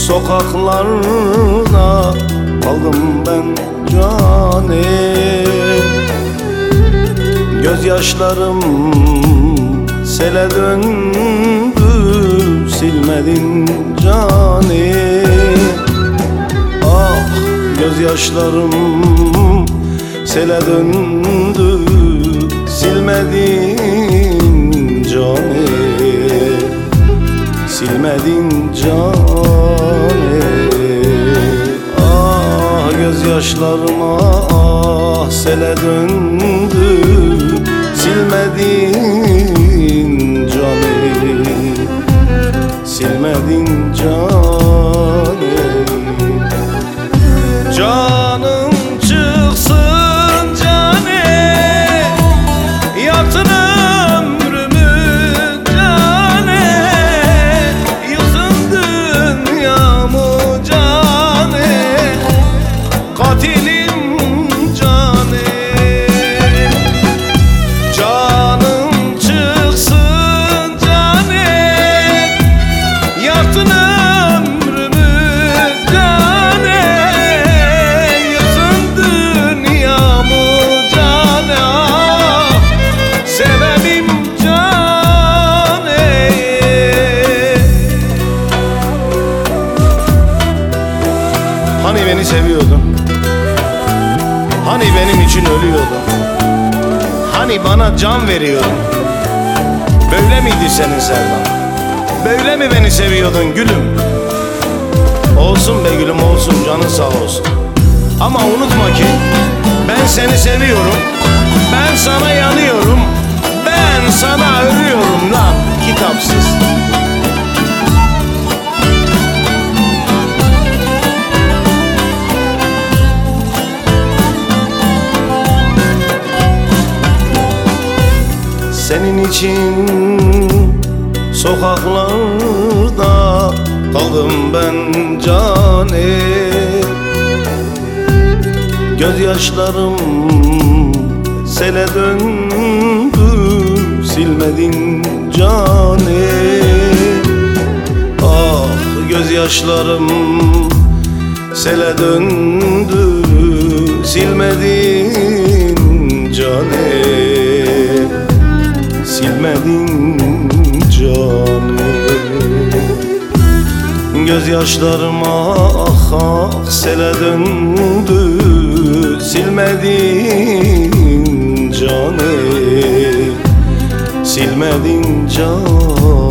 sokaklarda kaldım ben canim. Gözyaşlarım sele döndü, silmedin canim. Ah, gözyaşlarım sele döndü, silmedin canim, silmedin canim. Ah, gözyaşlarım ah sele döndü, silmedin canim, silmedin canim. Canım çıksın canim, yatın ömrümü canim, yıkın dünyamı canim, katilim canim. Canım çıksın canim, yatın ömrümü canim, yıkın dünyamı canim, sevenim canim. Hani beni seviyordun, hani benim için ölüyordun, hani bana can veriyordun. Böyle miydi senin sevdan? Böyle mi beni seviyordun gülüm? Olsun be gülüm olsun, canın sağ olsun. Ama unutma ki ben seni seviyorum, ben sana yanıyorum, ben sana ölüyorum lan kitapsız. Senin için sokaklarda kaldım ben canim. Gözyaşlarım sele döndü, silmedin canim. Ah, gözyaşlarım sele döndü, silmedin canim, silmedin canim. Gözyaşlarım ah ah sele döndü, silmedin canim, silmedin canim.